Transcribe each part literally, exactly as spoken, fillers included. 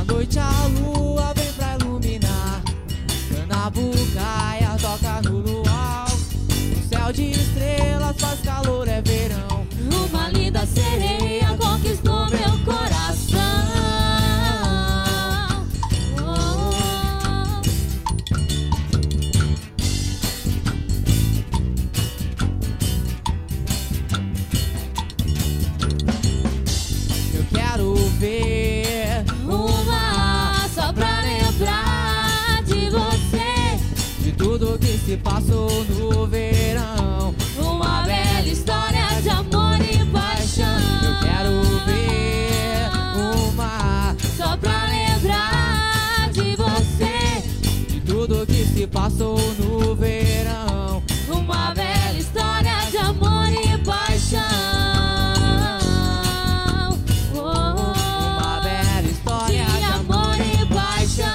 noite a lua vem pra iluminar. Canabucaia toca no luau. O céu de estrelas faz calor, é verão. Uma linda sereia conquistou meu coração. Oh, eu quero ver uma só pra lembrar de você, de tudo que se passou no verão. uma bela história de amor e paixão. Eu quero ver uma Só pra lembrar de você, de tudo que se passou no verão. uma bela história de amor e paixão. Oh, Uma bela história de de amor. amor e paixão.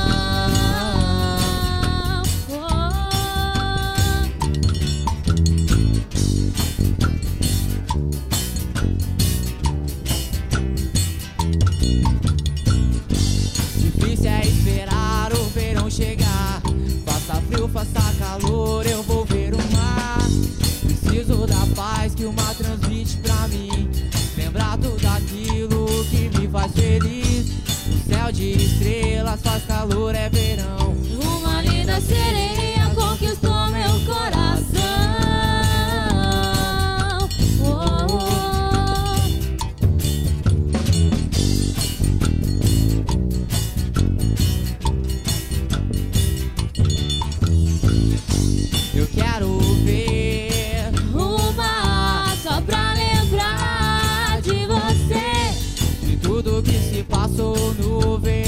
Difícil é esperar o verão chegar. Faça frio, faça calor, eu vou ver o mar. Preciso da paz que o mar transmite pra mim. Lembrar tudo aquilo que me faz feliz. O céu de estrelas faz calor, é verão. Uma linda sereia conquistou meu coração. Oh, oh. Eu quero ver Uma só pra lembrar de você, de tudo que se passou no verão.